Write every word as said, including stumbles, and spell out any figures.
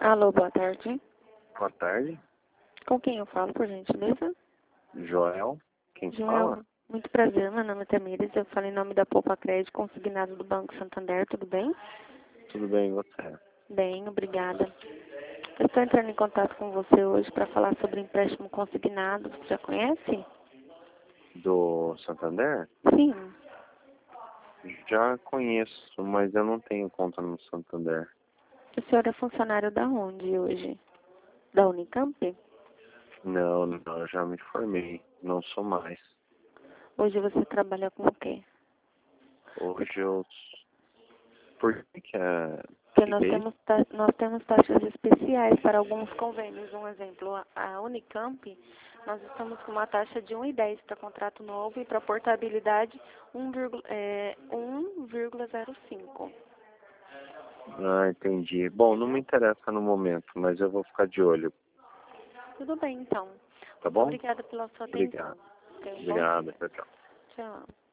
Alô, boa tarde. Boa tarde, Com quem eu falo, por gentileza? Joel. Quem Joel, fala? muito prazer, meu nome é Tamires, eu falo em nome da Poupa Crédito, consignado do Banco Santander, tudo bem? Tudo bem, e você? Bem, obrigada. Eu estou entrando em contato com você hoje para falar sobre empréstimo consignado, você já conhece? Do Santander? Sim. Já conheço, mas eu não tenho conta no Santander. O senhor é funcionário da onde hoje? Da Unicamp? Não, não, eu já me formei. Não sou mais. Hoje você trabalha com o quê? Hoje eu... Por que que é... Porque nós Liguei? temos, ta- nós temos taxas especiais para alguns convênios. Um exemplo, a- a Unicamp, nós estamos com uma taxa de um e dez para contrato novo e para portabilidade um vírgula zero cinco. Ah, entendi. Bom, não me interessa no momento, mas eu vou ficar de olho, Tudo bem, então. tá Muito bom? obrigada pela sua atenção. Obrigado. Tenha um bom Obrigado, dia. tchau, tchau. Tchau.